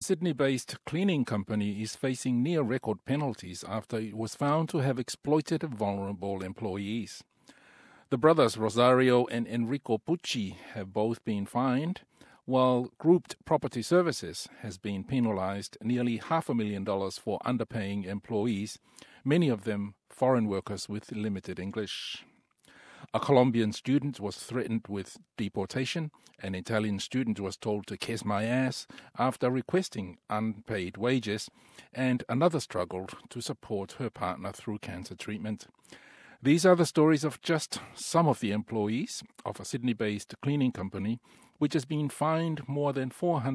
Sydney-based cleaning company is facing near-record penalties after it was found to have exploited vulnerable employees. The brothers Rosario and Enrico Pucci have both been fined, while Grouped Property Services has been penalised nearly $500,000 for underpaying employees, many of them foreign workers with limited English. A Colombian student was threatened with deportation. An Italian student was told to kiss my ass after requesting unpaid wages, and another struggled to support her partner through cancer treatment. These are the stories of just some of the employees of a Sydney-based cleaning company which has been fined more than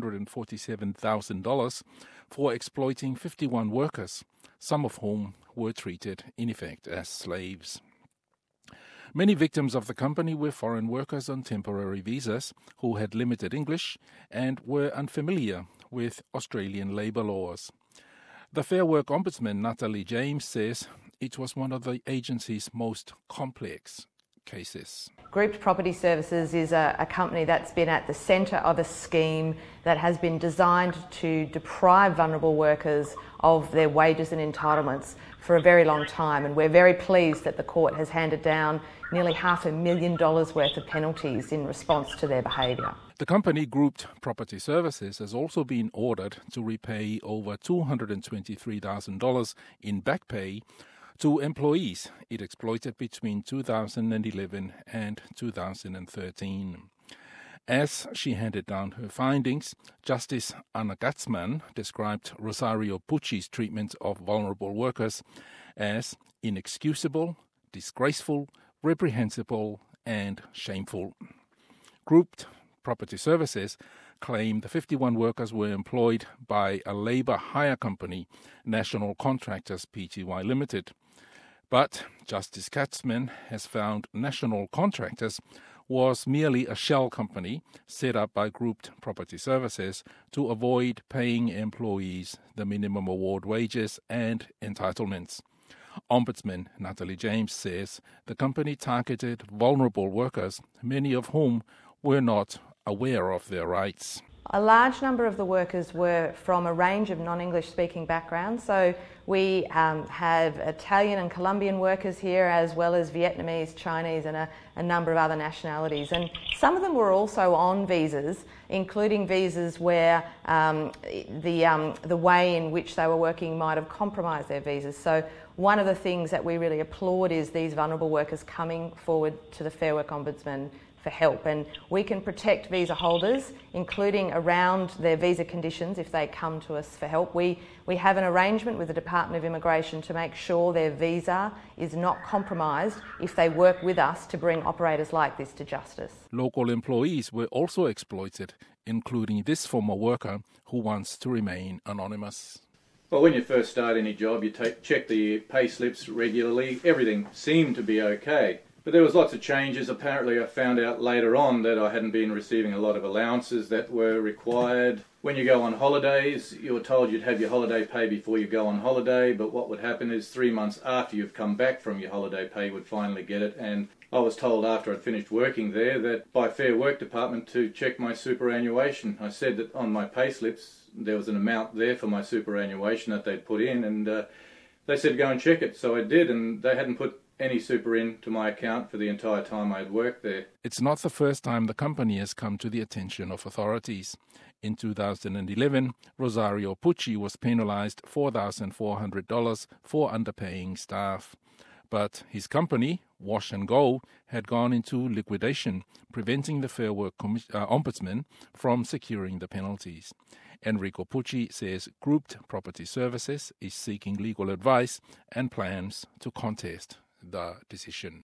$447,000 for exploiting 51 workers, some of whom were treated in effect as slaves. Many victims of the company were foreign workers on temporary visas who had limited English and were unfamiliar with Australian labour laws. The Fair Work Ombudsman Natalie James says it was one of the agency's most complex cases. Grouped Property Services is a company that's been at the centre of a scheme that has been designed to deprive vulnerable workers of their wages and entitlements for a very long time, and we're very pleased that the court has handed down nearly $500,000 worth of penalties in response to their behaviour. The company Grouped Property Services has also been ordered to repay over $223,000 in back pay to employees it exploited between 2011 and 2013. As she handed down her findings, Justice Anna Gatzman described Rosario Pucci's treatment of vulnerable workers as inexcusable, disgraceful, reprehensible and shameful. Grouped Property Services claim the 51 workers were employed by a labour hire company, National Contractors Pty Limited. But Justice Gatzman has found National Contractors was merely a shell company set up by Grouped Property Services to avoid paying employees the minimum award wages and entitlements. Ombudsman Natalie James says the company targeted vulnerable workers, many of whom were not aware of their rights. A large number of the workers were from a range of non-English speaking backgrounds, so we have Italian and Colombian workers here, as well as Vietnamese, Chinese and a number of other nationalities. And some of them were also on visas, including visas where the way in which they were working might have compromised their visas. So one of the things that we really applaud is these vulnerable workers coming forward to the Fair Work Ombudsman for help, and we can protect visa holders, including around their visa conditions if they come to us for help. We have an arrangement with the Department of Immigration to make sure their visa is not compromised if they work with us to bring operators like this to justice. Local employees were also exploited, including this former worker who wants to remain anonymous. Well, when you first start any job, you check the pay slips regularly. Everything seemed to be okay. But there was lots of changes. Apparently I found out later on that I hadn't been receiving a lot of allowances that were required. When you go on holidays, you were told you'd have your holiday pay before you go on holiday, but what would happen is 3 months after you've come back from your holiday pay, you would finally get it. And I was told after I'd finished working there that by Fair Work Department to check my superannuation. I said that on my pay slips there was an amount there for my superannuation that they'd put in, and they said go and check it. So I did, and they hadn't put any super into my account for the entire time I had worked there. It's not the first time the company has come to the attention of authorities. In 2011, Rosario Pucci was penalised $4,400 for underpaying staff. But his company, Wash and Go, had gone into liquidation, preventing the Fair Work Ombudsman from securing the penalties. Enrico Pucci says Grouped Property Services is seeking legal advice and plans to contest the decision.